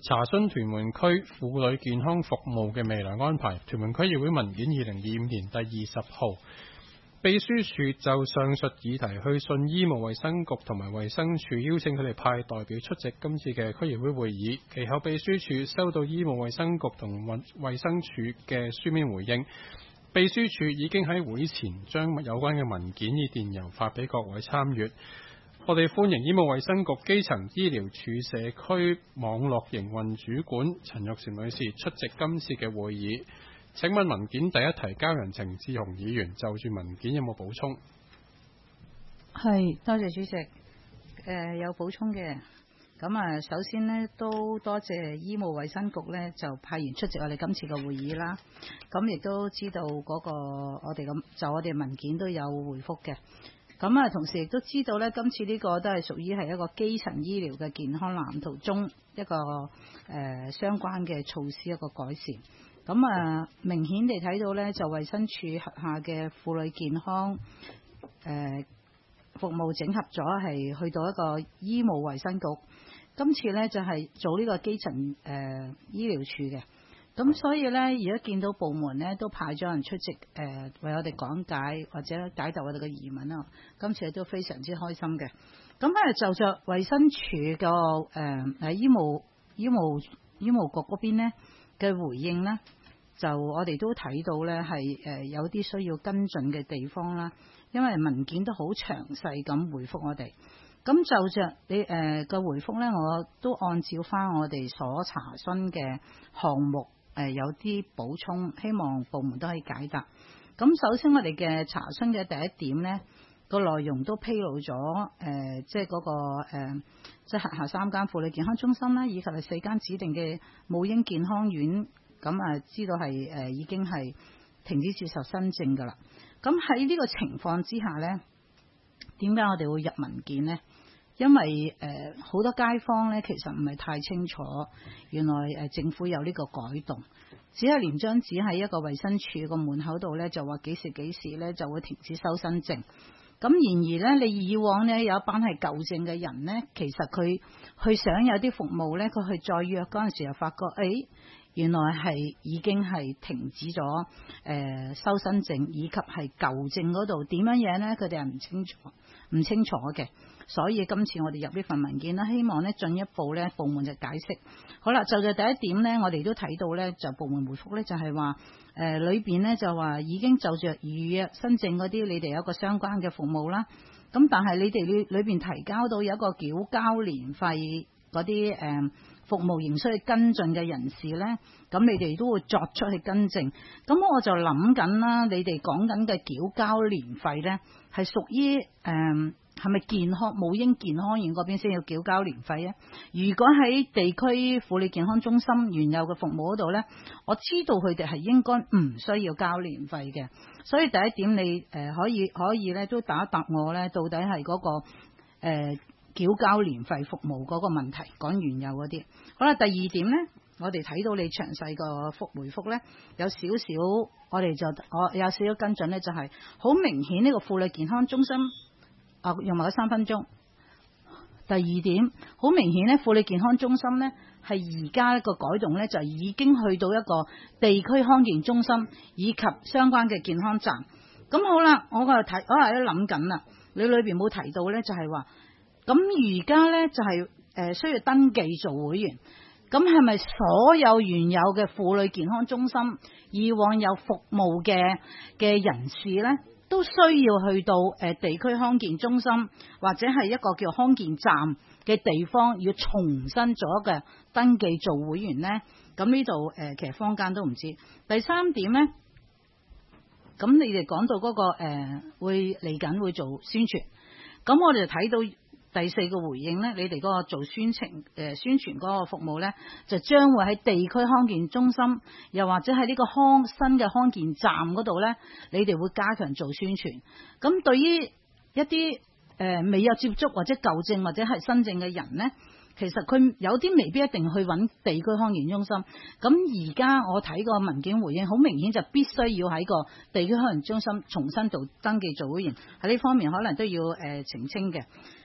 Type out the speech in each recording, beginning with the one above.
查詢屯門區婦女健康服務嘅未來安排。屯門區議會文件2025年第20號。秘書處就上述議題去信醫務衛生局同埋衛生署，邀請佢哋派代表出席今次嘅區議會會議。其後秘書處收到醫務衛生局同衛生署嘅書面回應，秘書處已經喺會前將有關嘅文件以電郵發俾各位參閱。我哋歡迎醫務衛生局基層醫療處社區網絡營運主管陳玉嬋女士出席今次嘅會議。請問文件第一提交人程志雄議員就住文件有冇補充？ 係，多謝主席。有補充嘅。咁首先呢，都多謝醫務衛生局呢，就派員出席我哋今次嘅會議啦。咁亦都知道嗰個我哋文件都有回覆嘅。咁同時亦都知道呢，今次呢個都係屬於係一個基層醫療嘅健康藍圖中一個相關嘅措施一個改善。咁明顯地睇到呢，就衛生署轄下嘅婦女健康服務整合咗，係去到一個醫務衛生局。今次呢，就係做呢個基層醫療處嘅。咁所以呢，而家見到部門呢都派咗人出席為我哋講解或者解答我哋嘅疑問啊。今次都非常之開心嘅。咁就着衛生署個醫務局嗰邊呢嘅回應呢，就我哋都睇到呢係有啲需要跟進嘅地方啦。因為文件都好詳細咁回覆我哋。咁就着你個回覆呢，我都按照翻我哋所查詢嘅項目有啲補充，希望部門都可以解答。咁首先我哋嘅查詢嘅第一點呢，個內容都披露咗即係嗰個即係轄下3間婦女健康中心啦，以及係4間指定嘅母嬰健康院，咁知道係已經係停止接受新症㗎啦。咁喺呢個情況之下呢，點解我哋會入文件呢？因為好多街坊呢，其實唔係太清楚，原來政府有呢個改動，只係連張紙喺一個衛生署個門口度呢，就話幾時呢就會停止收新症。咁然而呢，你以往呢有一班係舊症嘅人呢，其實佢去想有啲服務呢，佢去再約嗰陣時又發覺，原來係已經係停止咗收新症，以及係舊症嗰度點樣嘢呢？佢哋係唔清楚嘅。所以今次我哋入呢份文件啦，希望呢進一步呢部門就解釋。好啦，就第一點呢，我哋都睇到呢，就部門回覆呢，就係話裏邊呢就話已經就着預約新症嗰啲，你哋有一個相關嘅服務啦。咁但係你哋裏邊提交到有一個繳交年費嗰啲服務仍需要跟進嘅人士呢，咁你哋都會作出去更正。咁我就諗緊啦，你哋講緊嘅繳交年費呢，係屬於係咪健康母嬰健康院嗰邊先要繳交年費啊？如果喺地區婦女健康中心原有嘅服務嗰度呢，我知道佢哋係應該唔需要交年費嘅。所以第一點你可以呢都答一答我呢，到底係嗰個繳交年費服務嗰個問題，講原有嗰啲。好啦，第二點呢，我哋睇到你詳細個回覆呢，有少少我有少少跟進呢，就係好明顯呢個婦女健康中心用埋咗3分鐘。第二點，好明顯呢，婦女健康中心呢係而家個改動呢，就已經去到一個地區康健中心以及相關嘅健康站。咁好啦，我喺度諗緊啦，你裏邊冇提到呢，就係話咁而家呢，就係需要登記做會員。咁係咪所有原有嘅婦女健康中心以往有服務嘅人士呢，都需要去到地區康健中心或者係一個叫康健站嘅地方，要重新做一個登記做會員呢？咁呢度其實坊間都唔知。第三點呢，咁你哋講到嗰個會嚟緊會做宣傳，咁我哋就睇到第4個回應呢，你哋嗰個做宣傳嗰個服務呢，就將會喺地區康健中心，又或者喺呢個新嘅康健站嗰度呢，你哋會加強做宣傳。咁對於一啲未有接觸或者舊症或者係新症嘅人呢，其實佢有啲未必一定去揾地區康健中心。咁而家我睇個文件回應，好明顯就必須要喺個地區康健中心重新做登記做會員，喺呢方面可能都要澄清嘅。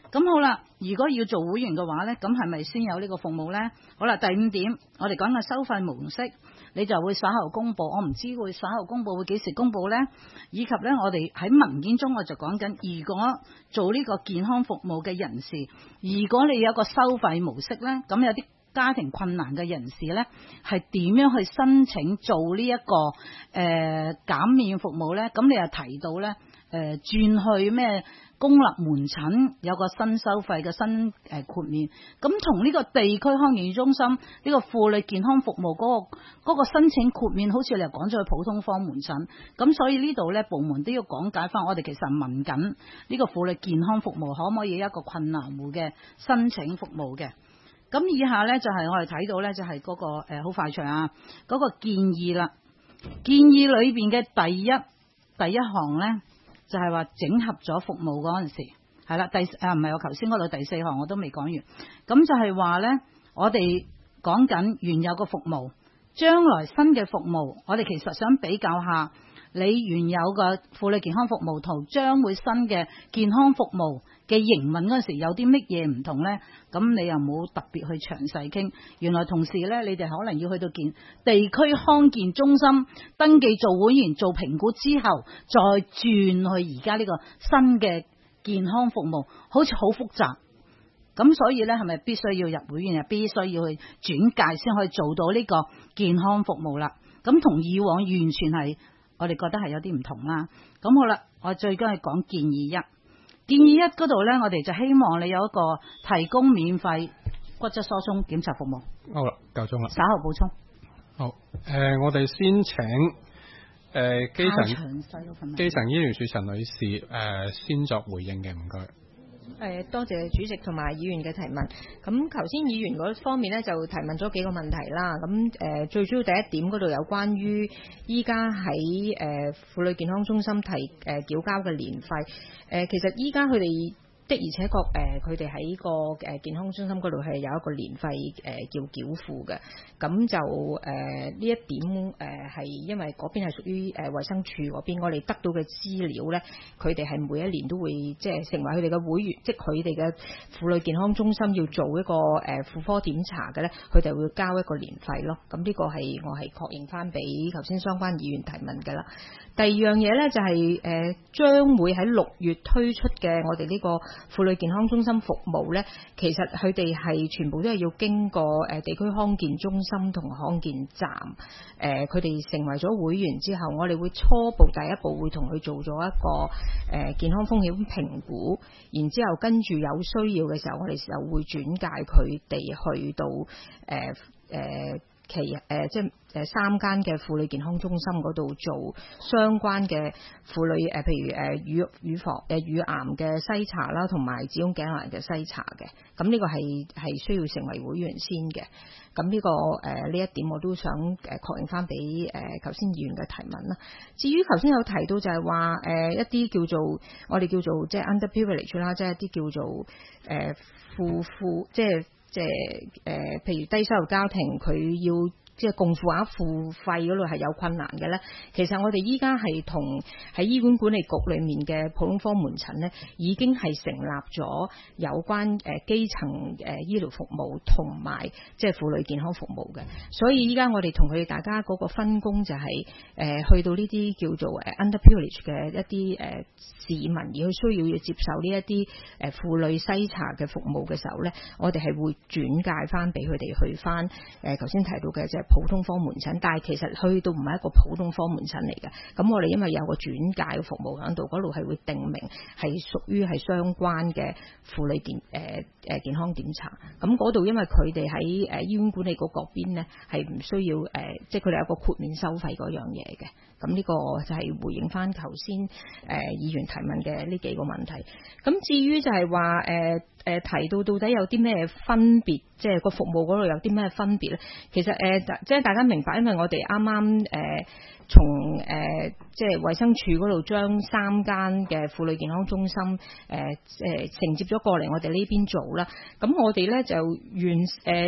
咁好啦，如果要做會員嘅話呢，咁係咪先有呢個服務呢？好啦，第5點，我哋講嘅收費模式，你就會稍後公佈，我唔知會稍後公佈會幾時公佈呢？以及呢，我哋喺文件中我就講緊，如果做呢個健康服務嘅人士，如果你有個收費模式呢，咁有啲家庭困難嘅人士呢，係點樣去申請做呢一個減免服務呢？咁你又提到呢，轉去咩公立門診有個新收費嘅新豁免，咁同呢個地區康健中心呢個婦女健康服務嗰個申請豁免，好似你又講咗去普通科門診，咁所以呢度呢，部門都要講解翻，我哋其實問緊呢個婦女健康服務可唔可以一個困難戶嘅申請服務嘅。咁以下呢，就係我哋睇到呢，就係嗰個好快脆啊，嗰個建議啦。建議裏邊嘅第一項呢，就係話整合咗服務嗰陣時，係啦，唔係我頭先嗰度第4項我都未講完。咁就係話呢，我哋講緊原有嘅服務，將來新嘅服務，我哋其實想比較下你原有嘅婦女健康服務同將會新嘅健康服務嘅營運嗰陣時有啲乜嘢唔同呢？咁你又冇特別去詳細傾。原來同時呢，你哋可能要去到地區康健中心登記做會員，做評估之後，再轉去而家呢個新嘅健康服務，好似好複雜。咁所以呢，係咪必須要入會員，又必須要去轉介先可以做到呢個健康服務啦？咁同以往完全係我哋覺得係有啲唔同啦。咁好啦，我最緊係講建議1。建議1嗰度呢，我哋就希望你有一個提供免費骨質疏鬆檢查服務。 好啦，夠鐘啦。 稍後補充。 好，我哋先請基層醫療署陳女士先作回應嘅，唔該。 多謝主席同埋議員嘅提問。咁頭先議員嗰方面呢，就提問咗幾個問題啦。咁最主要第一點嗰度有關於依家喺婦女健康中心繳交嘅年費。其實依家佢哋的而且確佢哋喺個健康中心嗰度係有一個年費叫繳付嘅。咁就呢一點係因為嗰邊係屬於衛生署嗰邊，我哋得到嘅資料呢，佢哋係每一年都會即係成為佢哋嘅會員，即係佢哋嘅婦女健康中心要做一個婦科檢查嘅呢，佢哋會交一個年費咯。咁呢個係我係確認翻俾頭先相關議員提問㗎啦。第二樣嘢呢，就係將會喺6月推出嘅我哋呢個婦女健康中心服務呢，其實佢哋係全部都係要經過地區康健中心同康健站，佢哋成為咗會員之後，我哋會初步第一步會同佢做咗一個健康風險評估，然之後跟住有需要嘅時候，我哋就會轉介佢哋去到即係3間嘅婦女健康中心嗰度做相關嘅婦女譬如乳癌嘅篩查啦，同埋子宮頸癌嘅篩查嘅。咁呢個係需要成為會員先嘅。咁呢個呢一點我都想確認翻俾頭先議員嘅提問啦。至於頭先有提到就係話一啲叫做我哋叫做即係 underprivilege 啦，即係一啲叫做即係譬如低收入家庭佢要即係共付額付費嗰度係有困難嘅咧，其實我哋依家係同喺醫管管理局裏面嘅普通科門診咧，已經係成立咗有關基層醫療服務同埋即係婦女健康服務嘅，所以依家我哋同佢哋大家嗰個分工就係去到呢啲叫做underprivileged 嘅一啲市民而佢需要接受呢一啲婦女篩查嘅服務嘅時候咧，我哋係會轉介翻俾佢哋去翻頭先提到嘅即係普通科門診，但係其實去到唔係一個普通科門診嚟嘅。咁我哋因為有個轉介嘅服務喺度，嗰度係會定明係屬於係相關嘅婦女健康檢查。咁嗰度因為佢哋喺醫院管理局嗰邊呢係唔需要即係佢哋有個豁免收費嗰樣嘢嘅。咁呢個就係回應翻頭先議員提問嘅呢幾個問題。咁至於就係話提到到底有啲咩分別，即係個服務嗰度有啲咩分別咧？其實即係大家明白，因為我哋啱啱從即係衛生署嗰度將3間嘅婦女健康中心承接咗過嚟我哋呢邊做啦。咁我哋咧就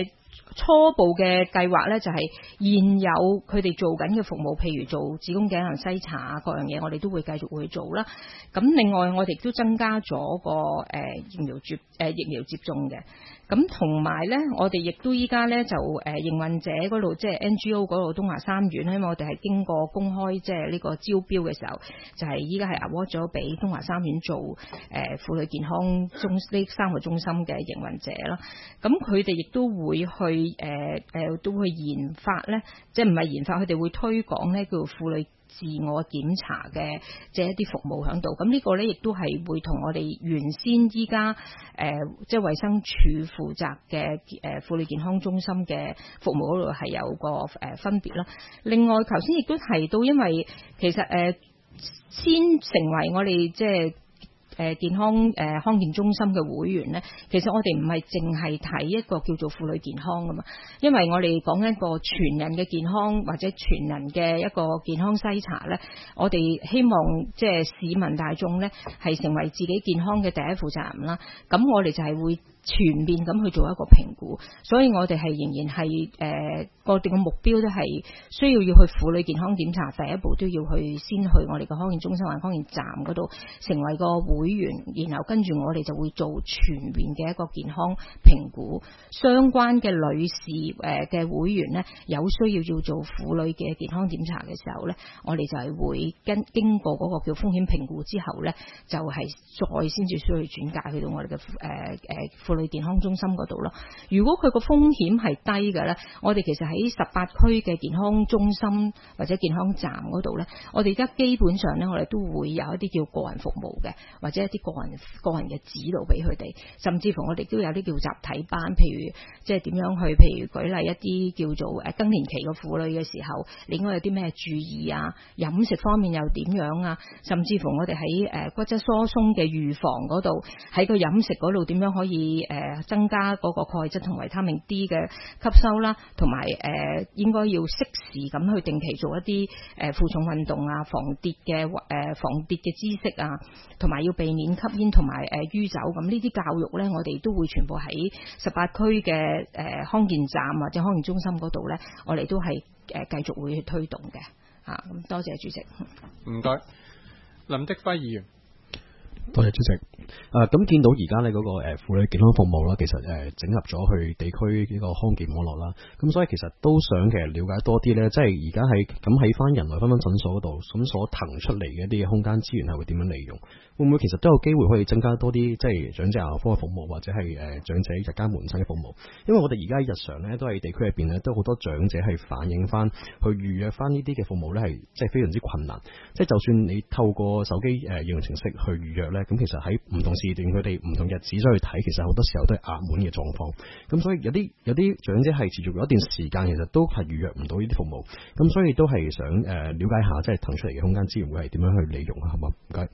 初步嘅計劃咧，就係現有佢哋做緊嘅服務，譬如做子宮頸癌篩查啊，各樣嘢我哋都會繼續會做啦。咁另外我哋亦都增加咗個疫苗接種嘅。咁同埋咧，我哋亦都依家咧就營運者嗰度，即係 NGO 嗰度東華三院，因為我哋係經過公開即係呢個招標嘅時候，就係依家係 award 咗俾東華三院做婦女健康中呢3個中心嘅營運者啦。咁佢哋亦都會去都會研發咧，即係唔係研發，佢哋會推廣咧叫婦女自我檢查嘅即係一啲服務喺度。咁呢個咧亦都係會同我哋原先依家即係衛生署負責嘅婦女健康中心嘅服務嗰度係有個分別啦。另外頭先亦都提到，因為其實先成為我哋即係健康康健中心嘅會員呢，其實我哋唔係淨係睇一個叫做婦女健康㗎嘛，因為我哋講一個全人嘅健康或者全人嘅一個健康篩查呢，我哋希望即係市民大眾呢係成為自己健康嘅第一負責人啦。咁我哋就係會全面咁去做一個評估，所以我哋係仍然係我哋嘅目標都係需要去婦女健康檢查，第一步都要先去我哋嘅康健中心或康健站嗰度成為個會員，然後跟住我哋就會做全面嘅一個健康評估。相關嘅女士嘅會員呢，有需要做婦女嘅健康檢查嘅時候呢，我哋就係會經過嗰個叫風險評估之後呢，就係再先至需要轉介去到我哋嘅婦女健康中心嗰度咯。如果佢個風險係低嘅呢，我哋其實喺18區嘅健康中心或者健康站嗰度呢，我哋而家基本上呢，我哋都會有一啲叫個人服務嘅，或者一啲個人嘅指導俾佢哋，甚至乎我哋都有啲叫集體班，譬如即係點樣去，譬如舉例一啲叫做更年期嘅婦女嘅時候，你應該有啲咩注意啊？飲食方面又點樣啊？甚至乎我哋喺骨質疏鬆嘅預防嗰度，喺個飲食嗰度點樣可以增加嗰個鈣質同維他命 D 嘅吸收啦，同埋應該要適時咁去定期做一啲負重運動啊，防跌嘅知識啊，同埋要避免吸煙同埋酗酒。咁呢啲教育呢，我哋都會全部喺18區嘅康健站或者康健中心嗰度呢，我哋都係繼續會去推動嘅嚇。咁多謝主席。 唔該，林德輝議員。 多謝主席。咁見到而家呢嗰個婦女健康服務啦，其實整合咗去地區呢個康健網絡啦，咁所以其實都想其實了解多啲呢，即係而家喺翻人類分診所嗰度，咁所騰出嚟嘅一啲空間資源係會點樣利用？會唔會其實都有機會可以增加多啲即係長者牙科嘅服務，或者係長者日間門診嘅服務？因為我哋而家日常呢，都喺地區入邊呢，都好多長者係反映翻去預約翻呢啲嘅服務呢，係即係非常之困難。即係就算你透過手機應用程式去預約呢，咁其實喺唔同時段佢哋唔同日子所去睇，其實好多時候都係額滿嘅狀況。咁所以有啲長者係持續咗一段時間，其實都係預約唔到呢啲服務。咁所以都係想了解下，即係騰出嚟嘅空間資源會係點樣去利用啊？係嘛？唔該。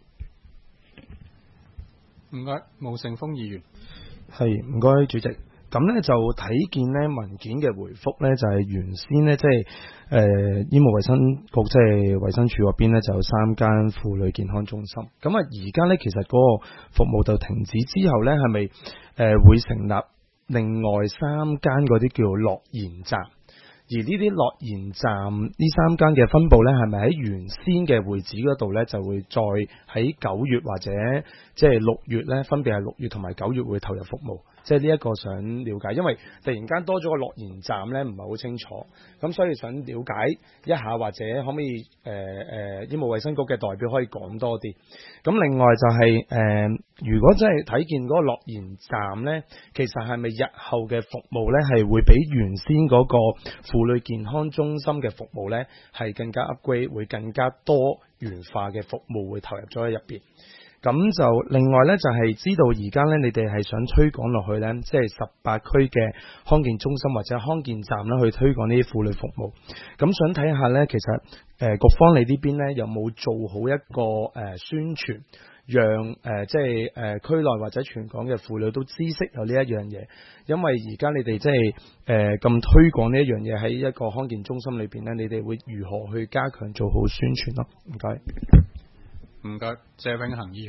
唔該，毛成峰議員。 係，唔該主席。咁咧就睇見咧文件嘅回覆咧，就係原先咧即係醫務衛生局即係衛生署嗰邊咧就有3間婦女健康中心。咁啊而家咧其實嗰個服務就停止之後咧，係咪會成立另外3間嗰啲叫樂賢站？而呢啲樂賢站呢3間嘅分部咧，係咪喺原先嘅會址嗰度咧，就會再喺9月或者即係6月咧，分別係6月同埋9月會投入服務？即係呢一個想了解，因為突然間多咗個樂賢站咧，唔係好清楚，咁所以想了解一下，或者可唔可以醫務衛生局嘅代表可以講多啲？咁另外就係如果真係睇見嗰個樂賢站咧，其實係咪日後嘅服務咧係會比原先嗰個婦女健康中心嘅服務咧係更加 upgrade， 會更加多元化嘅服務會投入咗喺入邊？咁就另外咧，就係知道而家咧，你哋係想推廣落去咧，即係18區嘅康健中心或者康健站啦，去推廣呢啲婦女服務。咁想睇下咧，其實局方你呢邊咧有冇做好一個宣傳，讓即係區內或者全港嘅婦女都知識有呢一樣嘢。因為而家你哋即係咁推廣呢一樣嘢喺一個康健中心裏邊咧，你哋會如何去加強做好宣傳咯？唔該。 唔該，謝永恒議員。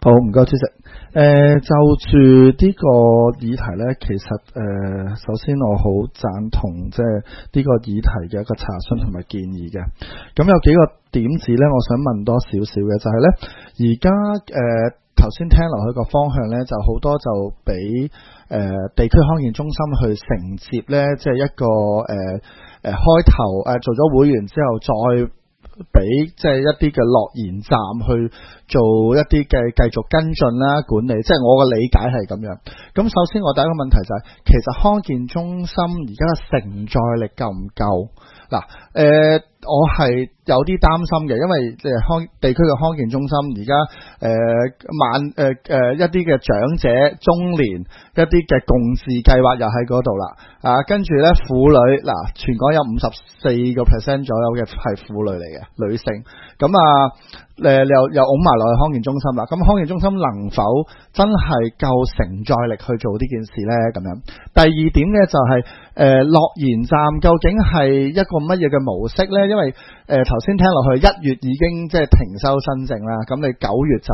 好，唔該主席。就住呢個議題咧，其實首先我好贊同即係呢個議題嘅一個查詢同埋建議嘅。咁有幾個點子咧，我想問多少少嘅就係咧，而家頭先聽落去個方向咧，就好多就俾地區康健中心去承接咧，即係一個開頭做咗會員之後再俾即係一啲嘅樂研站去做一啲嘅繼續跟進啦、管理，即係我嘅理解係咁樣。咁首先我第一個問題就係，其實康健中心而家嘅承載力夠唔夠？嗱，我係有啲擔心嘅，因為地區嘅康健中心而家一啲嘅長者、中年一啲嘅共治計劃又喺嗰度啦。跟住咧婦女，全港有54% 左右嘅係婦女嚟嘅女性，咁又拱埋落去康健中心啦。咁康健中心能否真係夠承載力去做呢件事咧？咁樣第二點咧就係樂研站究竟係一個乜嘢嘅模式咧？因為頭先聽落去1月已經即係停收申請啦，咁你9月就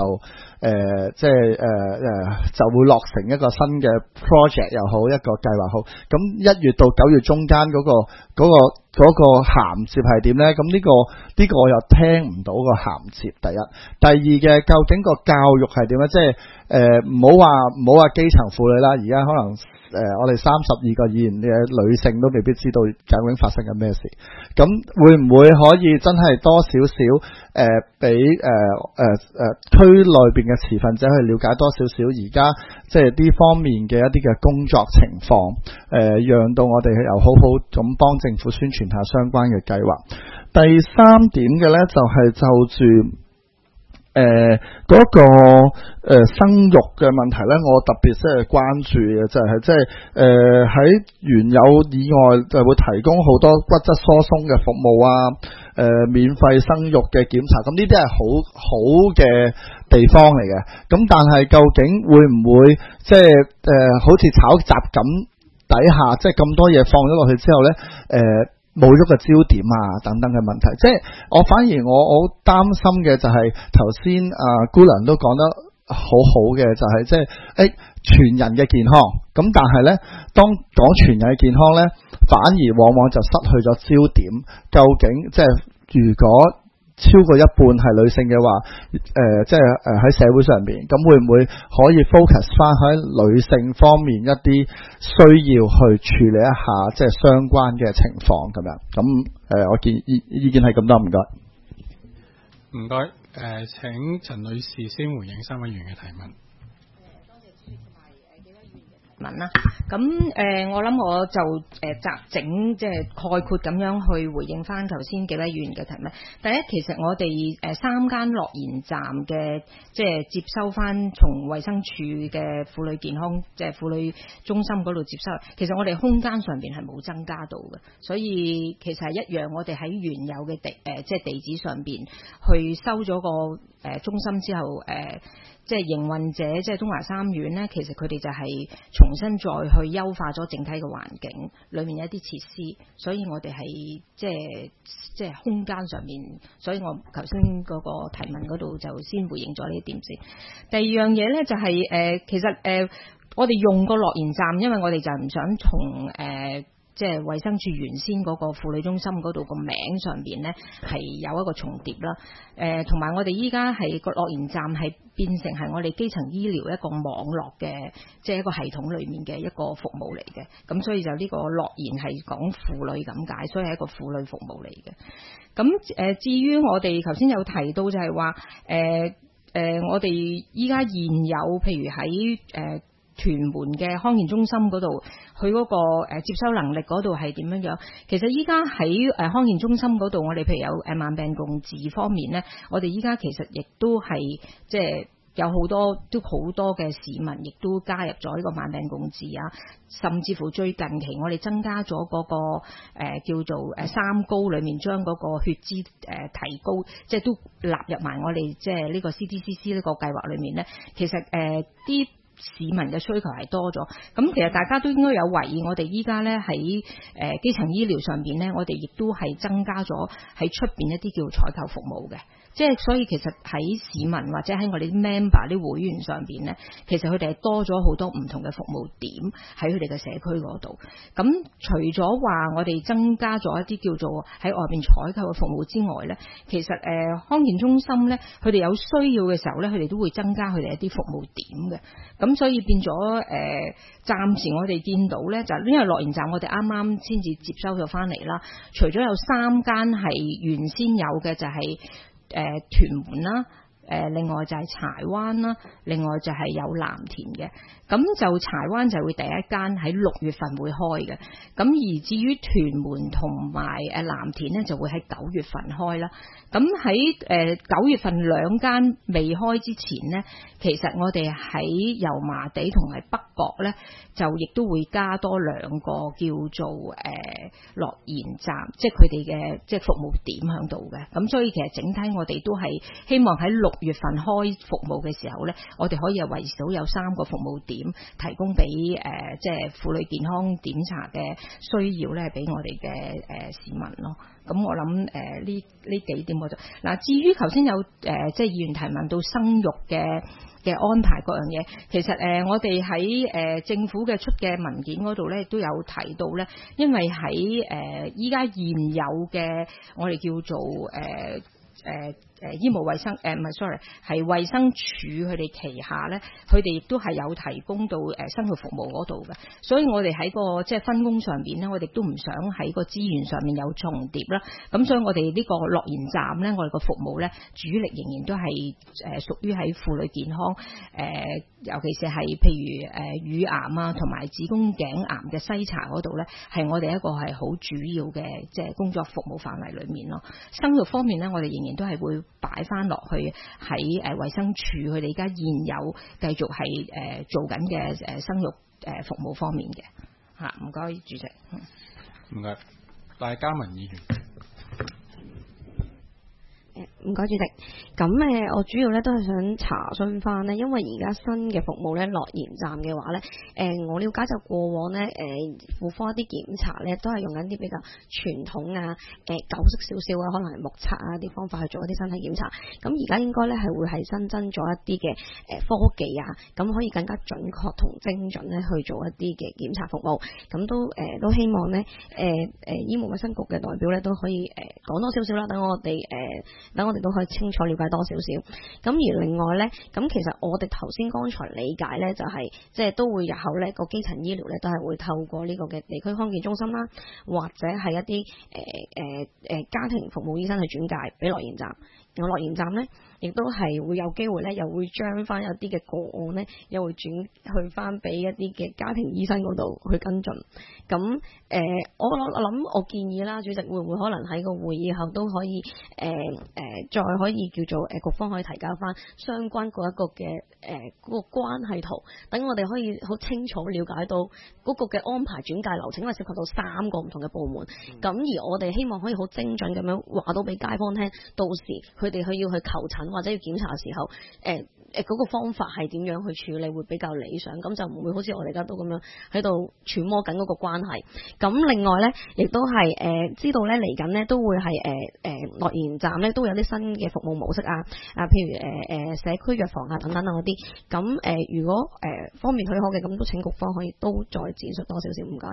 就會落成一個新嘅 project 又好，一個計劃好。咁1月到9月中間嗰個銜接係點咧？咁呢個我又聽唔到個銜接。第一，第二嘅究竟個教育係點咧？即係唔好話基層婦女啦，而家可能我哋32個議員嘅女性都未必知道究竟發生緊咩事。咁會唔會可以真係多少少俾區內邊嘅持份者去了解多少少而家即係呢方面嘅一啲嘅工作情況，讓到我哋又好好咁幫政府宣傳下相關嘅計劃。第三點嘅咧就係就住嗰個生育嘅問題咧，我特別即係關注嘅就係即係喺原有以外就會提供好多骨質疏鬆嘅服務啊，免費生育嘅檢查，咁呢啲係好嘅地方嚟嘅。咁但係究竟會唔會即係好似炒雜咁底下，即係咁多嘢放咗落去之後咧，冇咗個焦點啊等等嘅問題，即係我反而我擔心嘅就係頭先姑娘都講得好好嘅，就係即係全人嘅健康。咁但係咧，當講全人嘅健康咧，反而往往就失去咗焦點。究竟即係如果超過一半係女性嘅話，即係喺社會上邊，咁會唔會可以 focus 翻喺女性方面一啲需要去處理一下即係相關嘅情況咁樣？咁我意見係咁多，唔該。 唔該，請陳女士先回應3位議員嘅提問。 啦，咁我諗我就整即係概括咁樣去回應翻頭先幾位議員嘅提問。第一，其實我哋3間樂研站嘅即係接收翻從衛生署嘅婦女健康即係婦女中心嗰度接收，其實我哋空間上邊係冇增加到嘅，所以其實係一樣，我哋喺原有嘅即係地址上邊去收咗個中心之後即係營運者，即係東華三院呢，其實佢哋就係重新再去優化咗整體嘅環境，裏面有一啲設施，所以我哋係即係空間上面，所以我頭先嗰個提問嗰度就先回應咗呢一點先。第二樣嘢呢，就係其實我哋用個樂研站，因為我哋就唔想同即係衛生署原先嗰個婦女中心嗰度個名上邊呢係有一個重疊啦。同埋我哋依家係個樂研站係變成係我哋基層醫療一個網絡嘅，即係一個系統裏面嘅一個服務嚟嘅。咁所以就呢個樂研係講婦女咁解，所以係一個婦女服務嚟嘅。咁至於我哋頭先有提到就係話我哋依家現有譬如喺屯門嘅康健中心嗰度，佢嗰個接收能力嗰度係點樣樣？其實依家喺康健中心嗰度，我哋譬如有慢病共治方面呢，我哋依家其實亦都係即係有好多嘅市民亦都加入咗呢個慢病共治啊，甚至乎最近期我哋增加咗嗰個叫做三高裏面將嗰個血脂提高，即係都納入埋我哋即係呢個 CDCC 呢個計劃裏面呢。其實啲市民嘅需求係多咗。咁其實大家都應該有懷疑，我哋依家咧喺基層醫療上邊咧，我哋亦都係增加咗喺出邊一啲叫採購服務嘅。即係所以其實喺市民或者喺我哋啲 member 啲會員上邊咧，其實佢哋係多咗好多唔同嘅服務點喺佢哋嘅社區嗰度。咁除咗話我哋增加咗一啲叫做喺外邊採購嘅服務之外咧，其實康健中心咧，佢哋有需要嘅時候咧，佢哋都會增加佢哋一啲服務點嘅。咁所以變咗暫時我哋見到咧，就因為樂賢站我哋啱啱先至接收咗翻嚟啦，除咗有3間係原先有嘅就係屯門啦，另外就係柴灣啦，另外就係有藍田嘅。咁就柴灣就會第一間喺6月份會開嘅，咁而至於屯門同埋藍田呢，就會喺9月份開啦。咁喺9月份2間未開之前呢，其實我哋喺油麻地同埋北角呢，就亦都會加多2個叫做樂賢站，即係佢哋嘅即係服務點喺度嘅。咁所以其實整體我哋都係希望喺6月份開服務嘅時候呢，我哋可以維持到有3個服務點提供俾即係婦女健康檢查嘅需要咧，俾我哋嘅市民咯。咁我諗呢幾點我就嗱，至於頭先有即係議員提問到生育嘅安排各樣嘢，其實我哋喺政府嘅出嘅文件嗰度咧，都有提到咧，因為喺依家現有嘅我哋叫做醫務衛生唔係 sorry 係衛生署佢哋旗下咧，佢哋亦都係有提供到生育服務嗰度嘅，所以我哋喺個即係分工上邊咧，我哋都唔想喺個資源上面有重疊啦。咁所以我哋呢個樂賢站咧，我哋個服務咧，主力仍然都係屬於喺婦女健康尤其是係譬如乳癌啊同埋子宮頸癌嘅篩查嗰度咧，係我哋一個係好主要嘅即係工作服務範圍裏面咯。生育方面咧，我哋仍然都係會擺翻落去喺衛生署佢哋而家現有繼續係做緊嘅生育服務方面嘅嚇。唔該，主席。 唔該，大家民議員。 唔該，主席。咁我主要咧都係想查詢翻呢，因為而家新嘅服務咧，樂賢站嘅話咧，我了解就過往咧，婦科一啲檢查咧，都係用緊啲比較傳統啊，舊式少少啊，可能係目測啊啲方法去做一啲身體檢查。咁而家應該咧係會係新增咗一啲嘅科技啊，咁可以更加準確同精準咧去做一啲嘅檢查服務。咁都希望咧，醫務衛生局嘅代表咧都可以講多少少啦，等我哋都可以清楚了解多少少。咁而另外呢，咁其實我哋頭先剛才理解呢，就係即係都會日後呢個基層醫療呢，都係會透過呢個嘅地區康健中心啦，或者係一啲家庭服務醫生去轉介俾樂賢站。我樂賢站呢，亦都係會有機會呢，又會將翻一啲嘅個案呢，又會轉去翻俾一啲嘅家庭醫生嗰度去跟進。咁我諗我建議啦，主席會唔會可能喺個會議後都可以再可以叫做局方可以提交翻相關嗰一個嘅嗰個關係圖，等我哋可以好清楚了解到嗰個嘅安排轉介流程，因為涉及到3個唔同嘅部門。咁而我哋希望可以好精準咁樣話到俾街坊聽，到時佢哋要去求診或者要檢查嘅時候，嗰個方法係點樣去處理會比較理想，咁就唔會好似我哋而家都咁樣喺度揣摩緊嗰個關係。咁另外呢，亦都係知道呢嚟緊呢都會係樂賢站呢都有啲新嘅服務模式啊，譬如社區藥房啊等等嗰啲。咁如果方面許可嘅，咁都請局方可以都再展述多少少。唔該。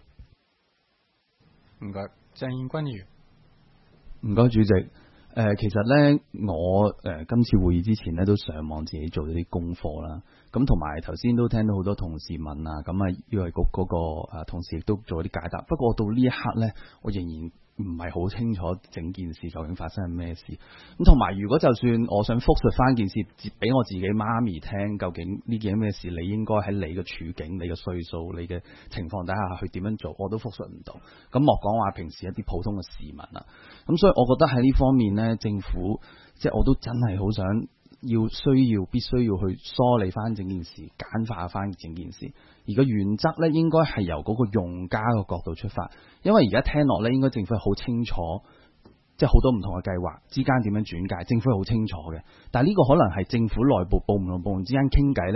唔該，鄭燕君議員。 唔該，主席。其實呢，我今次會議之前呢都上網自己做咗啲功課啦。咁同埋頭先都聽到好多同事問啊，咁啊醫衞局嗰個同事亦都做咗啲解答。不過到呢一刻呢，我仍然唔係好清楚整件事究竟發生係咩事。咁同埋如果就算我想複述翻件事俾我自己媽咪聽，究竟呢件咩事，你應該喺你嘅處境、你嘅歲數、你嘅情況底下去點樣做，我都複述唔到。咁莫講話平時一啲普通嘅市民啦。咁所以我覺得喺呢方面呢，政府即係我都真係好想必須要去梳理翻整件事，簡化翻整件事。而個原則呢，應該係由嗰個用家嘅角度出發，因為而家聽落呢，應該政府係好清楚，即係好多唔同嘅計劃之間點樣轉介，政府係好清楚嘅。但係呢個可能係政府內部部門同部門之間傾偈呢，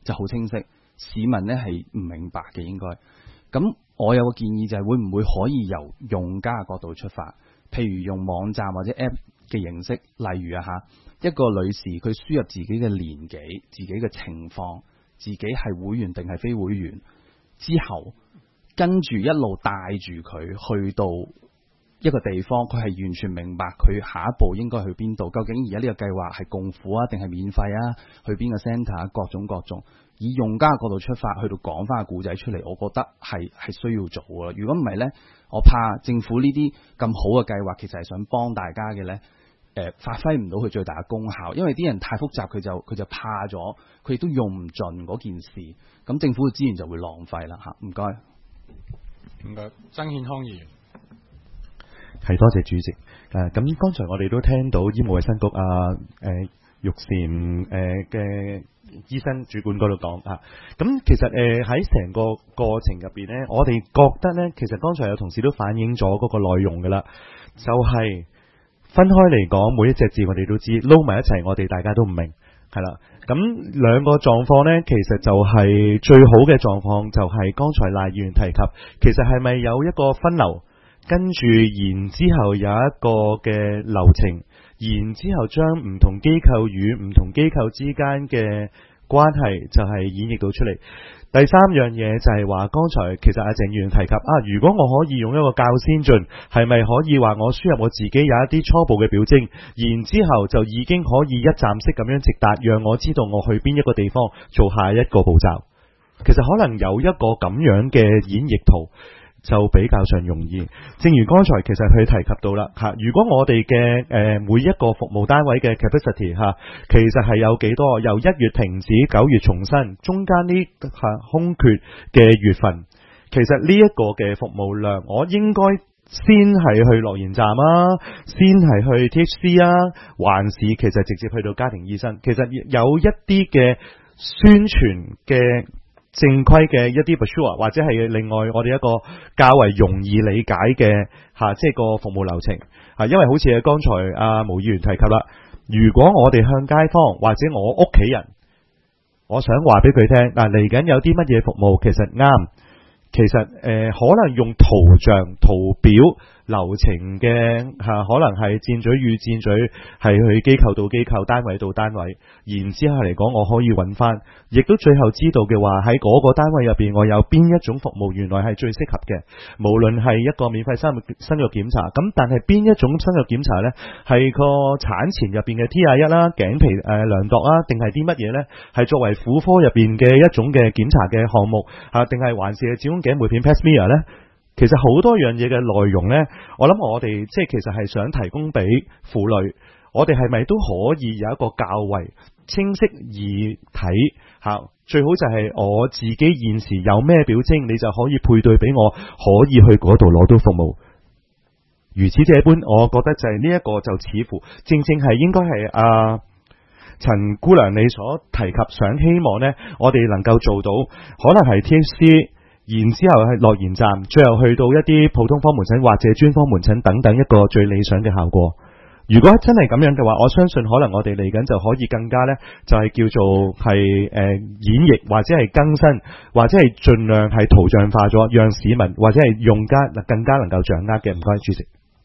就好清晰，市民呢係唔明白嘅應該。咁我有個建議就係會唔會可以由用家嘅角度出發，譬如用網站或者 App 嘅形式，例如一個女士佢輸入自己嘅年紀、自己嘅情況、自己係會員定係非會員之後，跟住一路帶住佢去到一個地方，佢係完全明白佢下一步應該去邊度，究竟而家呢個計劃係共付啊定係免費啊，去邊個 centre， 各種以用家角度出發去到講翻個故仔出嚟，我覺得係需要做嘅。如果唔係呢，我怕政府呢啲咁好嘅計劃其實係想幫大家嘅呢，發揮唔到佢最大嘅功效，因為啲人太複雜，佢就怕咗，佢亦都用唔盡嗰件事，咁政府嘅資源就會浪費啦嚇。唔該， 唔該，曾憲康議員。 係，多謝主席。咁剛才我哋都聽到醫務衛生局玉嬋嘅醫生主管嗰度講啊。咁其實喺成個過程入邊呢，我哋覺得呢，其實剛才有同事都反映咗嗰個內容噶啦，就係分開嚟講，每一隻字我哋都知，撈埋一齊我哋大家都唔明，係啦。咁兩個狀況呢，其實就係最好嘅狀況，就係剛才賴議員提及，其實係咪有一個分流？跟住，然之後有一個嘅流程，然之後將唔同機構與唔同機構之間嘅關係就係演繹到出嚟。第三樣嘢就係話，剛才其實阿鄭議員提及如果我可以用一個較先進，係咪可以話我輸入我自己有一啲初步嘅表徵，然之後就已經可以一站式咁樣直達，讓我知道我去邊一個地方做下一個步驟。其實可能有一個咁樣嘅演繹圖，就比較上容易。正如剛才其實佢提及到啦，如果我哋嘅每一個服務單位嘅 capacity 其實係有幾多，由1月停止9月重新，中間呢空缺嘅月份，其實呢一個嘅服務量，我應該先係去樂賢站先係去 THC 還是其實直接去到家庭醫生？其實有一啲嘅宣傳嘅正規嘅一啲 brochure， 或者係另外我哋一個較為容易理解嘅即係個服務流程。因為好似剛才阿毛議員提及啦，如果我哋向街坊或者我屋企人，我想話俾佢聽嚟緊有啲乜嘢服務其實啱，其實可能用圖像圖表流程嘅可能係箭嘴與箭嘴，係去機構到機構、單位到單位，然之後嚟講我可以揾翻，亦都最後知道嘅話喺嗰個單位入邊我有邊一種服務原來係最適合嘅，無論係一個免費生育檢查，咁但係邊一種生育檢查呢？係個產前入邊嘅 T21啦、頸皮量度定係啲乜嘢呢？係作為婦科入邊嘅一種嘅檢查嘅項目定係還是子宮頸抹片 Pap smear 呢？其實好多樣嘢嘅內容呢，我諗我哋即係其實係想提供俾婦女，我哋係咪都可以有一個較為清晰易睇最好就係我自己現時有咩表徵，你就可以配對俾我，可以去嗰度攞到服務。如此這般，我覺得就係呢一個就似乎正正係應該係陳姑娘你所提及，想希望呢，我哋能夠做到，可能係 THC。然之後係樂賢站，最後去到一啲普通科門診或者專科門診等等一個最理想嘅效果。如果真係咁樣嘅話，我相信可能我哋嚟緊就可以更加呢，就係叫做係演繹或者係更新，或者係盡量係圖像化咗，讓市民或者係用家更加能夠掌握嘅。唔該，主席。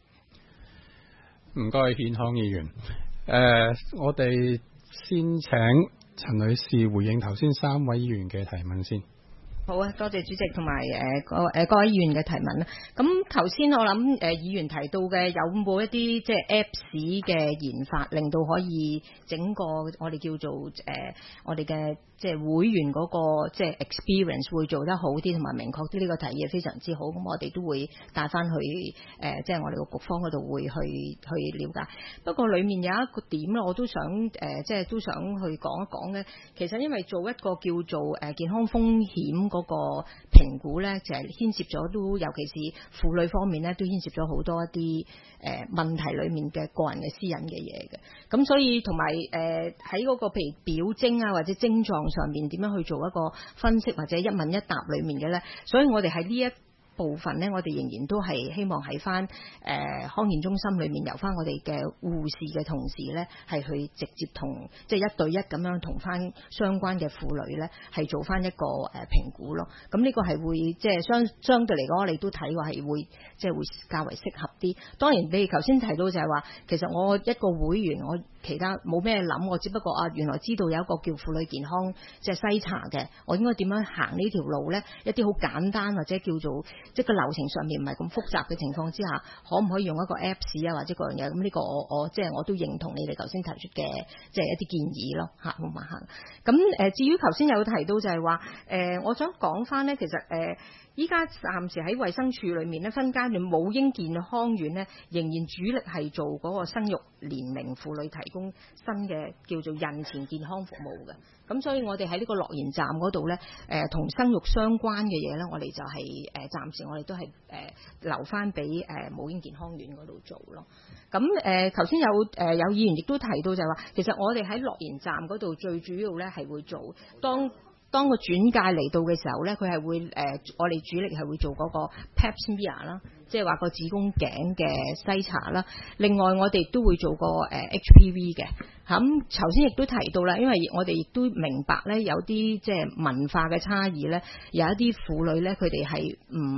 唔該，憲康議員。我哋先請陳女士回應頭先3位議員嘅提問先。 好啊，多謝主席同埋各位議員嘅提問啦。咁頭先我諗議員提到嘅有冇一啲即係 Apps 嘅研發，令到可以整個我哋叫做我哋嘅即係會員嗰個即係 experience 會做得好啲同埋明確啲，呢個提議係非常之好。咁我哋都會帶翻去即係我哋個局方嗰度會去了解。不過裡面有一個點咧，我都想即係都想去講一講咧。其實因為做一個叫做健康風險嗰個評估咧，就係牽涉咗都，尤其是婦女方面咧，都牽涉咗好多一啲問題裏面嘅個人嘅私隱嘅嘢嘅。咁所以同埋喺嗰個譬如表徵或者症狀上面點樣去做一個分析或者一問一答裏面嘅咧，所以我哋喺呢一部分呢，我哋仍然都係希望喺翻康健中心裏面，由翻我哋嘅護士嘅同事呢，係去直接同即係一對一咁樣同翻相關嘅婦女呢，係做翻一個評估咯。咁呢個係會即係相對嚟講，我哋都睇話係會即係會較為適合啲。當然，你頭先提到就係話，其實我一個會員，我其他冇咩諗，我只不過原來知道有一個叫婦女健康即係篩查嘅，我應該點樣行呢條路呢？一啲好簡單或者叫做即係個流程上面唔係咁複雜嘅情況之下，可唔可以用一個 Apps 啊或者嗰樣嘢？咁呢個我即係我都認同你哋頭先提出嘅即係一啲建議咯嚇，好嘛嚇。咁至於頭先有提到就係話我想講翻呢，其實依家暫時喺衛生署裏面呢，分階段母嬰健康院呢，仍然主力係做嗰個生育年齡婦女提供新嘅叫做孕前健康服務嘅。咁所以我哋喺呢個樂園站嗰度呢，同生育相關嘅嘢呢，我哋就係暫時我哋都係留翻俾母嬰健康院嗰度做咯。咁頭先有議員亦都提到就係話，其實我哋喺樂園站嗰度最主要呢係會做當個轉介嚟到嘅時候呢，佢係會我哋主力係會做嗰個 Pap smear 啦，即係話個子宮頸嘅篩查啦。另外我哋都會做個HPV 嘅。咁頭先亦都提到啦，因為我哋亦都明白呢，有啲即係文化嘅差異呢，有一啲婦女呢，佢哋係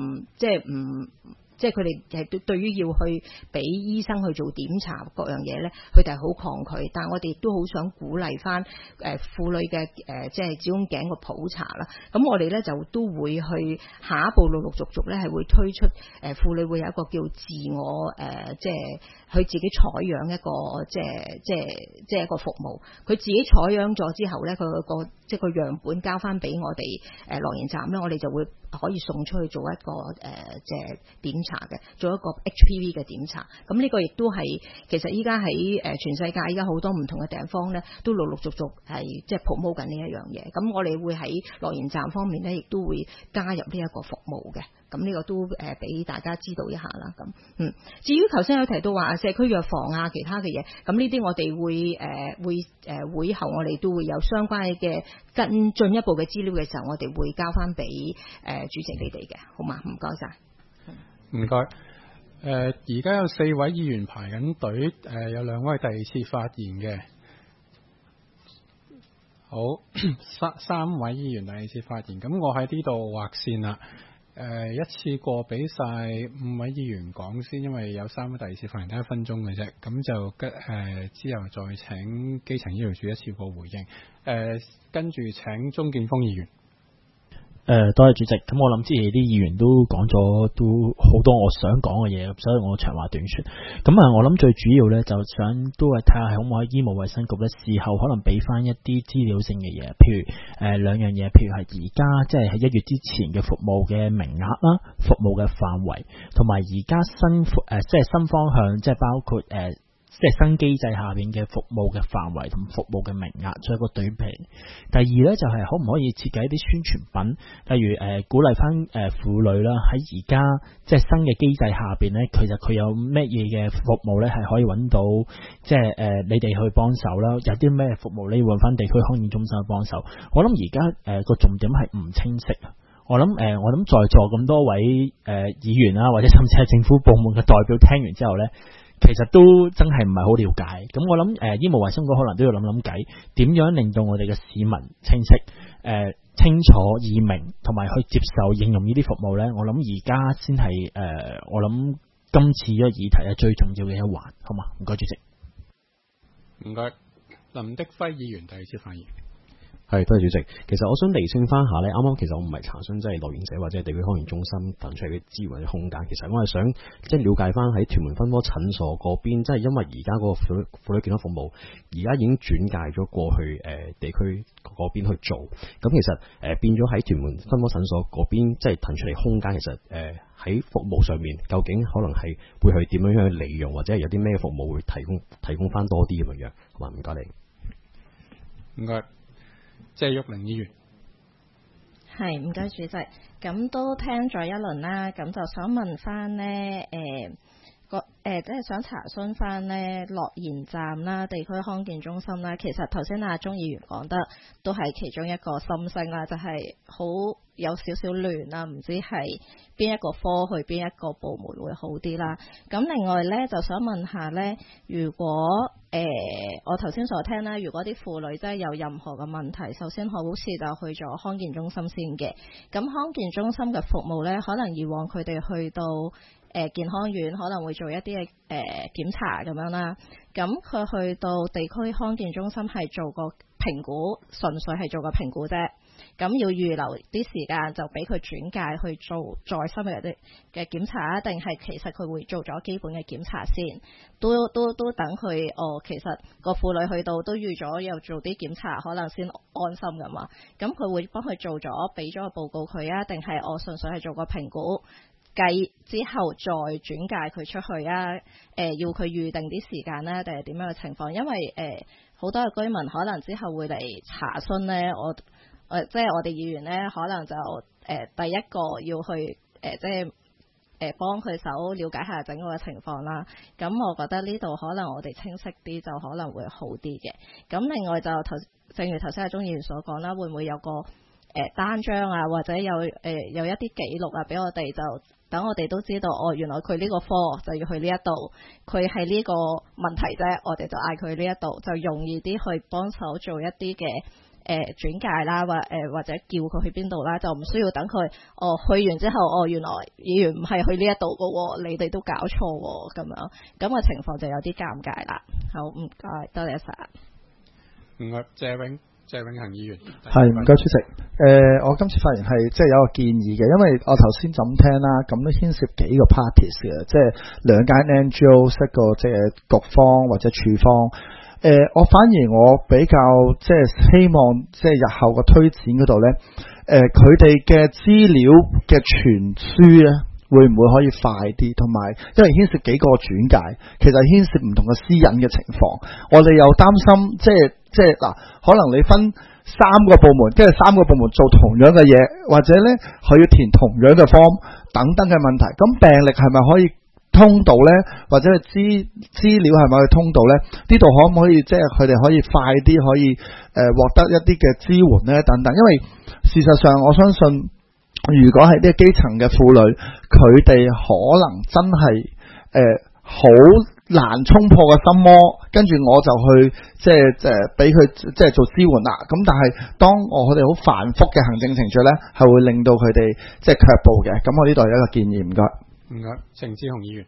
即係佢哋係對於要去俾醫生去做檢查各樣嘢咧，佢哋係好抗拒。但係我哋亦都好想鼓勵翻婦女嘅即係子宮頸個普查啦。咁我哋咧就都會去下一步陸陸續續咧係會推出婦女會有一個叫自我即係佢自己採樣一個即係一個服務。佢自己採樣咗之後咧，佢個即係個樣本交翻俾我哋樂園站咧，我哋就會可以送出去做一個即係檢查嘅，做一個 HPV 嘅檢查。咁呢個亦都係其實依家喺全世界依家好多唔同嘅地方咧，都陸陸續續係即係 promote 緊呢一樣嘢。咁我哋會喺樂園站方面咧，亦都會加入呢一個服務嘅。咁呢個都俾大家知道一下啦。咁至於頭先有提到話社區藥房啊，其他嘅嘢，咁呢啲我哋會後我哋都會有相關嘅更進一步嘅資料嘅時候，我哋會交翻俾主席你哋嘅，好嘛？唔該晒。 唔該。而家有4位議員排緊隊，有2位第二次發言嘅。好，3位議員第二次發言，咁我喺呢度劃線啦。一次過俾晒5位議員講先，因為有3位第二次發言得1分鐘嘅啫，咁就之後再請基層醫療署一次過回應。跟住請鍾建峰議員。 多謝主席。咁我諗之前啲議員都講咗都好多我想講嘅嘢，所以我長話短說。咁我諗最主要咧，就想都係睇下可唔可以醫務衛生局咧事後可能俾翻一啲資料性嘅嘢，譬如2樣嘢，譬如係而家即係喺1月之前嘅服務嘅名額啦、服務嘅範圍，同埋而家即係新方向，即係包括即係新機制下邊嘅服務嘅範圍同服務嘅名額，做一個對比。第二咧就係可唔可以設計一啲宣傳品，例如鼓勵翻婦女啦，喺而家即係新嘅機制下邊咧，其實佢有咩嘢嘅服務咧係可以揾到，即係你哋去幫手啦。有啲咩服務你要揾翻地區康健中心去幫手。我諗而家個重點係唔清晰啊。我諗在座咁多位議員啦，或者甚至係政府部門嘅代表聽完之後咧，其實都真係唔係好了解。咁我諗醫務衛生局可能都要諗諗計，點樣令到我哋嘅市民清晰、清楚易明，同埋去接受應用呢啲服務呢。我諗而家先係我諗今次呢個議題係最重要嘅一環，好嘛？唔該主席。 唔該，林德輝議員第二次發言。 係，多謝主席。其實我想釐清翻下咧，啱啱其實我唔係查詢即係樂園社或者係地區康健中心騰出嚟嘅資源或者空間，其實我係想即係了解翻喺屯門分科診所嗰邊，即係因為而家嗰個婦女健康服務而家已經轉介咗過去地區嗰邊去做，咁其實變咗喺屯門分科診所嗰邊即係騰出嚟空間，其實喺服務上面究竟可能係會去點樣樣去利用，或者係有啲咩服務會提供翻多啲咁樣樣，好嘛？唔該你。唔該。謝玉玲議員。 係，唔該主席。咁都聽咗一輪啦，咁就想問翻呢， 即係想查詢翻呢樂賢站啦、地區康健中心啦，其實頭先阿鍾議員講得都係其中一個心聲啦，就係好有少少亂啦，唔知係邊一個科去邊一個部門會好啲啦。咁另外呢，就想問下呢，如果我頭先所聽啦，如果啲婦女真係有任何嘅問題，首先好似就去咗康健中心先嘅。咁康健中心嘅服務呢，可能以往佢哋去到健康院可能會做一啲嘅檢查咁樣啦，咁佢去到地區康健中心係做個評估，純粹係做個評估啫。咁要預留啲時間就俾佢轉介去做再深入嘅檢查，定係其實佢會做咗基本嘅檢查先，都等佢其實個婦女去到都預咗又做啲檢查，可能先安心㗎嘛。咁佢會幫佢做咗，俾咗個報告佢啊，定係我純粹係做個評估？計之後再轉介佢出去啊，要佢預定啲時間咧，定係點樣嘅情況？因為好多嘅居民可能之後會嚟查詢咧，即係我哋議員咧，可能就第一個要去即係幫佢手了解下整個嘅情況啦。咁我覺得呢度可能我哋清晰啲就可能會好啲嘅。咁另外就正如頭先阿鍾議員所講啦，會唔會有個單張啊，或者有一啲記錄啊，俾我哋就等我哋都知道，原來佢呢個科就要去呢一度，佢係呢個問題啫，我哋就嗌佢呢一度，就容易啲去幫手做一啲嘅轉介啦，或者叫佢去邊度啦，就唔需要等佢去完之後，原來議員唔係去呢一度㗎，你哋都搞錯咁樣，咁嘅情況就有啲尷尬啦。好，唔該，多謝晒。 唔該，謝永恒議員。 係，唔該主席。我今次發言係即係有個建議嘅，因為我頭先就咁聽啦，咁都牽涉幾個 parties 嘅，即係兩間 NGO 一個即係局方或者處方。我反而我比較即係希望即係日後個推展嗰度咧，佢哋嘅資料嘅傳輸咧，會唔會可以快啲？同埋因為牽涉幾個轉介，其實牽涉唔同嘅私隱嘅情況，我哋又擔心即係嗱，可能你分3個部門，跟住3個部門做同樣嘅嘢，或者咧佢要填同樣嘅 form 等等嘅問題，咁病歷係咪可以通道咧？或者係資料係咪可以通道咧？呢度可唔可以即係佢哋可以快啲可以獲得一啲嘅支援咧？等等，因為事實上我相信，如果係啲基層嘅婦女，佢哋可能真係好難衝破嘅心魔，跟住我就去即係俾佢即係做支援啦。咁但係當我哋好繁複嘅行政程序咧，係會令到佢哋即係卻步嘅。咁我呢度有一個建議，唔該。 唔該，程志雄議員。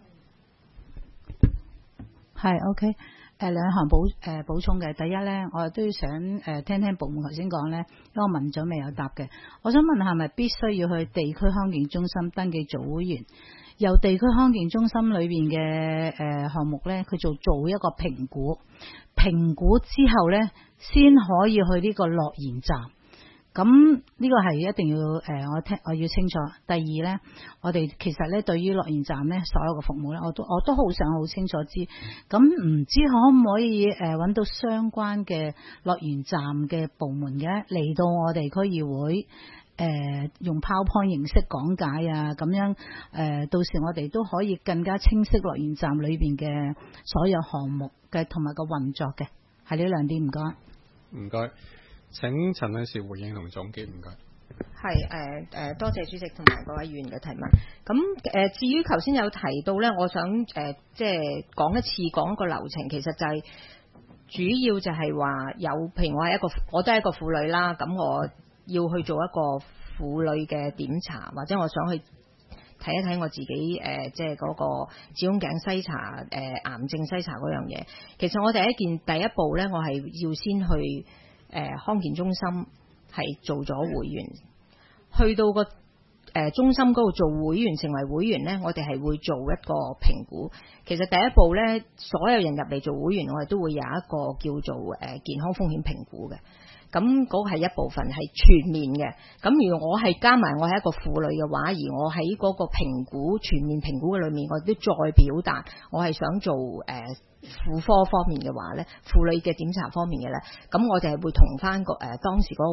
係 OK。兩項補充嘅，第一咧，我都想聽聽部門頭先講咧，因為我問咗未有答嘅，我想問係咪必須要去地區康健中心登記做會員，由地區康健中心裏邊嘅項目咧，佢做一個評估，評估之後咧，先可以去呢個樂賢站。咁呢個係一定要我要清楚。第二呢，我哋其實呢對於樂賢站呢所有嘅服務呢，我都好想好清楚知。咁唔知可唔可以揾到相關嘅樂賢站嘅部門嘅嚟到我哋區議會用 PowerPoint 形式講解啊，咁樣到時我哋都可以更加清晰樂賢站裏邊嘅所有項目嘅同埋個運作嘅，係呢兩點。唔該。 唔該。請陳女士回應同總結，唔該。 係多謝主席同埋各位議員嘅提問。咁至於頭先有提到咧，我想即係講一個流程，其實就係主要就係話有，譬如我都係一個婦女啦，咁我要去做一個婦女嘅檢查，或者我想去睇一睇我自己即係嗰個子宮頸篩查癌症篩查嗰樣嘢。其實我第一步咧，我係要先去康健中心係做咗會員，去到個中心嗰度做會員，成為會員呢，我哋係會做一個評估。其實第一步呢，所有人入嚟做會員，我哋都會有一個叫做健康風險評估嘅。咁嗰個係一部分係全面嘅。咁如果我係加埋我係一個婦女嘅話，而我喺嗰個評估全面評估嘅裏面，我都再表達我係想做婦科方面嘅話咧，婦女嘅檢查方面嘅咧，咁我哋係會同翻個當時嗰個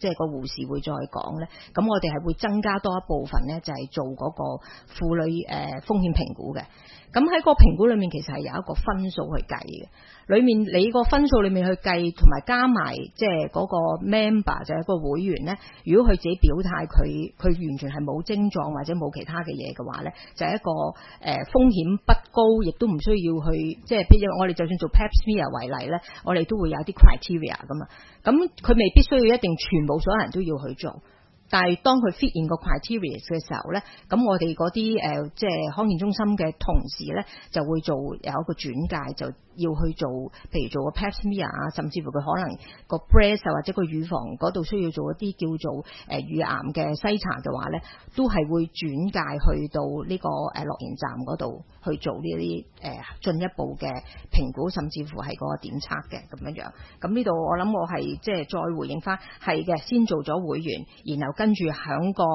即係個護士會再講咧，咁我哋係會增加多一部分咧，就係做嗰個婦女風險評估嘅。咁喺個評估裏面其實係有一個分數去計嘅，裏面你個分數裏面去計，同埋加埋即係嗰個 member 就係一個會員咧，如果佢自己表態佢完全係冇症狀或者冇其他嘅嘢嘅話咧，就係一個風險不高，亦都唔需要去即係譬如我哋就算做 Pap smear 為例咧，我哋都會有啲 criteria 噶嘛，咁佢未必需要一定全部所有人都要去做。但係當佢 fit in 個 criteria 嘅時候咧，咁我哋嗰啲即係康健中心嘅同事咧，就會做有一個轉介，就要去做，譬如做個 Pap smear 啊，甚至乎佢可能個 breast 或者個乳房嗰度需要做一啲叫做乳癌嘅篩查嘅話咧，都係會轉介去到呢個樂研站嗰度去做呢啲進一步嘅評估，甚至乎係嗰個檢測嘅咁樣樣。咁呢度我諗我係即係再回應翻，係嘅，先做咗會員，然後跟住響個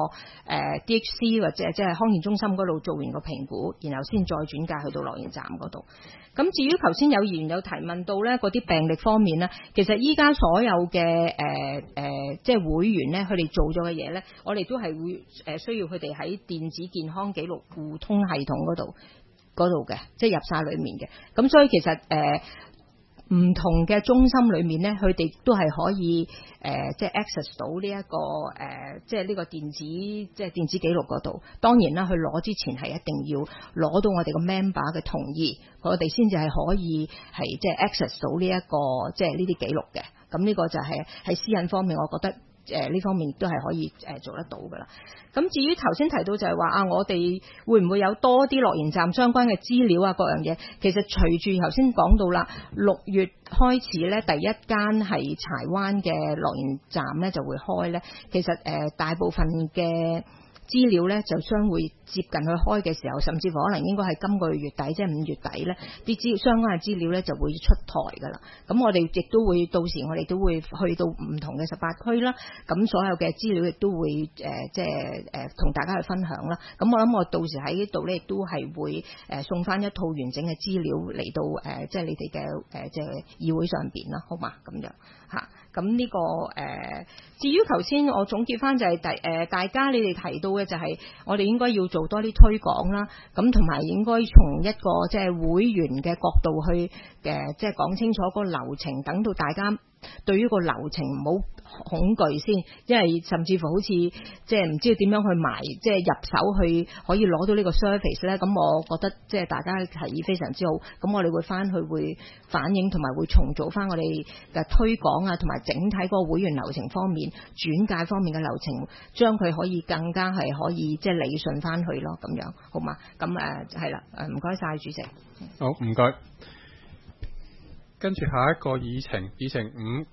DHC 或者即係康健中心嗰度做完個評估，然後先再轉介去到樂研站嗰度。咁至於頭先有議員有提問到咧，嗰啲病歷方面咧，其實依家所有嘅即係會員咧，佢哋做咗嘅嘢咧，我哋都係會需要佢哋喺電子健康記錄互通系統嗰度嘅，即係入晒裏面嘅。咁所以其實唔同嘅中心裏面咧，佢哋都係可以即係 access 到呢一個即係呢個電子記錄嗰度。當然啦，佢攞之前係一定要攞到我哋個 member 嘅同意，我哋先至係可以係即係 access 到呢一個即係呢啲記錄嘅。咁呢個就係喺私隱方面，我覺得呢方面都係可以做得到噶啦。咁至於頭先提到就係話我哋會唔會有多啲樂研站相關嘅資料啊，各樣嘢，其實隨住頭先講到啦，6月開始咧，第一間係柴灣嘅樂研站咧就會開咧，其實大部分嘅資料咧就將會接近去開嘅時候，甚至乎可能應該係今個月底，即係5月底咧，啲相關嘅資料咧就會出台噶啦。咁我哋亦都會到時我哋都會去到唔同嘅18區啦，咁所有嘅資料亦都會即係同大家去分享啦。咁我諗我到時喺呢度咧亦都係會送翻一套完整嘅資料嚟到即係你哋嘅即係議會上邊啦，好嘛？咁樣嚇。咁呢個至於頭先我總結翻就係大家你哋提到嘅就係我哋應該要做多啲推廣啦，咁同埋應該從一個即係會員嘅角度去即係講清楚個流程，等到大家對於個流程唔好恐懼先，因為甚至乎好似即係唔知點樣去埋即係入手去可以攞到呢個 service 咧，咁我覺得即係大家提議非常之好，咁我哋會翻去會反映同埋會重組翻我哋嘅推廣啊，同埋整體嗰個會員流程方面、轉介方面嘅流程，將佢可以更加係可以即係理順翻去咯，咁樣好嘛？咁係啦，唔該晒主席。 好，唔該。跟住下一個議程5